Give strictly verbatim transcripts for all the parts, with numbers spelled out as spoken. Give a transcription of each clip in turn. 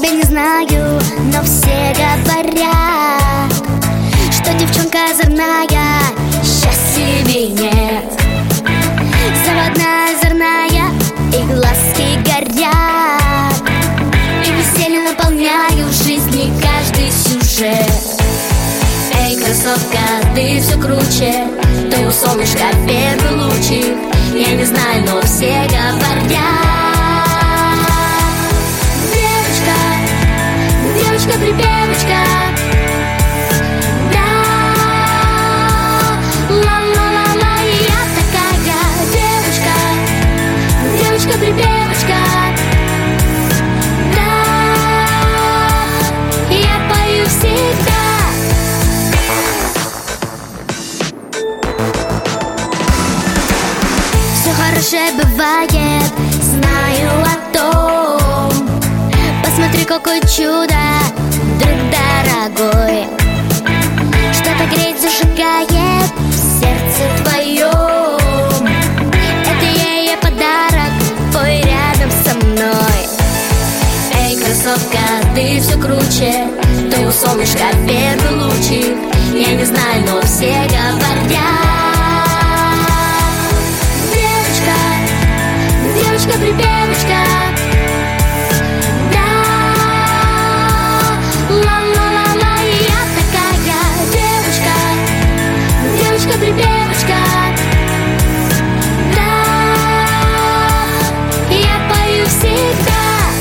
тебя не знаю, но все говорят, что девчонка озорная, счастья нет. Заводная, озорная, и глазки горят, и веселье наполняют жизни каждый сюжет. Эй, красотка, ты все круче, ты у солнышка первый лучик. Я не знаю, но все говорят: девочка, девочка-припевочка, да, ла-ла-ла-ла. И я такая девочка, девочка-припевочка, да, я пою всегда. Хорошее бывает, знаю о том. Посмотри, какое чудо, друг дорогой. Что-то греет, зажигает в сердце твоем. Это ей подарок, пой рядом со мной. Эй, красотка, ты все круче, ты у солнышка первый лучик. Я не знаю, но все говорят: девочка-припевочка, да, ла-ла-ла-ла. И я такая девочка, девочка-припевочка, да, я пою всегда.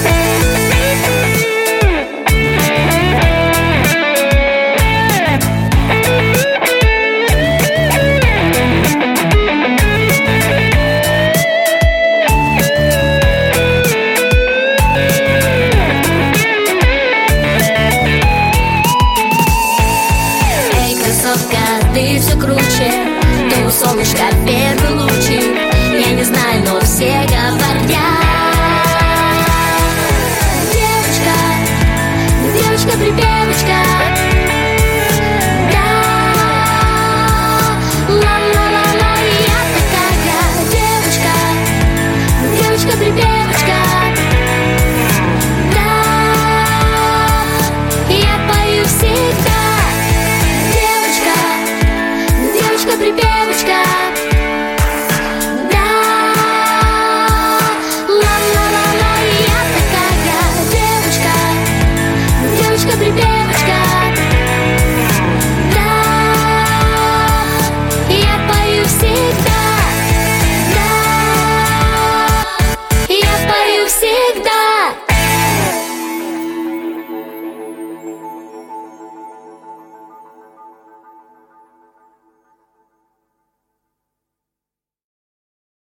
Ты все круче, ты у солнышка первый лучик. Я не знаю, но все говорят: